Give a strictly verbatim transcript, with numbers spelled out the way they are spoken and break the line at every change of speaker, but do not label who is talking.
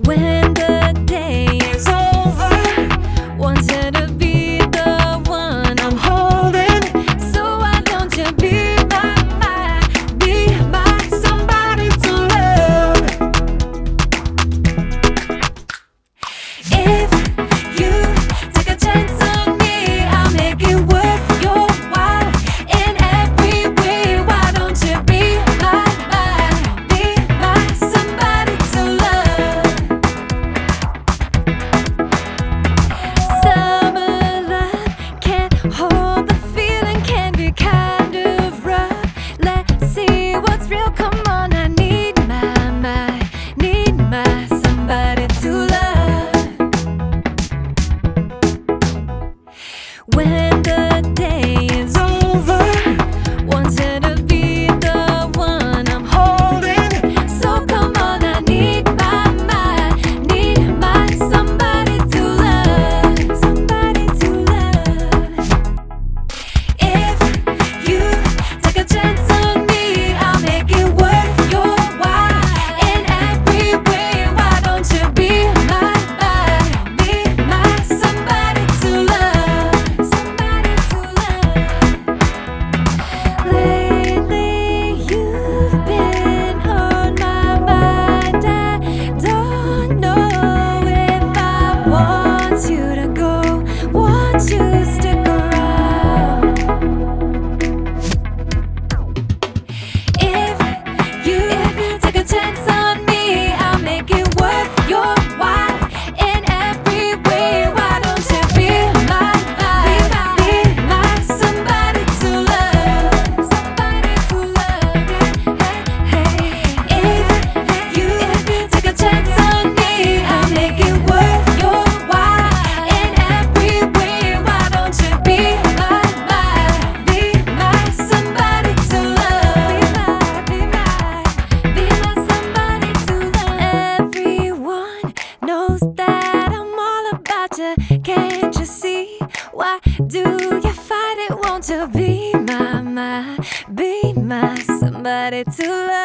When the day is over, wanted to be the one I'm holding. So why don't you be my, my, be my somebody to love? If you take a chance on me, I'll make it worth your while in every way. Why don't you be my, my, be my somebody to love? Summer love can't hold the feeling, can be kind of rough. Let's see what's real. Come on, I need my, my, need my somebody to love. When the day is over, wanted to be the one I'm holding. So come on, I need my, my, need my somebody to love, somebody to love. If you take a chance on me, I'll make it worth your while in every way. Why don't you be my, my, be my somebody to love, somebody to love. Lately you've been on my mind. I don't know if I want you to go, want you to stick around. If you take a chance on me, I'll make it worth your while in every way. Why don't you be my, my, be my somebody to love, somebody to love, yeah, hey. If you take a chance on me, I'll make it worth your while in every way. Why don't you be my, my, be my somebody to love, be my, be my, be my somebody to love. Everyone knows that I'm all about you. Can't you see? Why do you fight it? Won't you be my, my, be my somebody to love?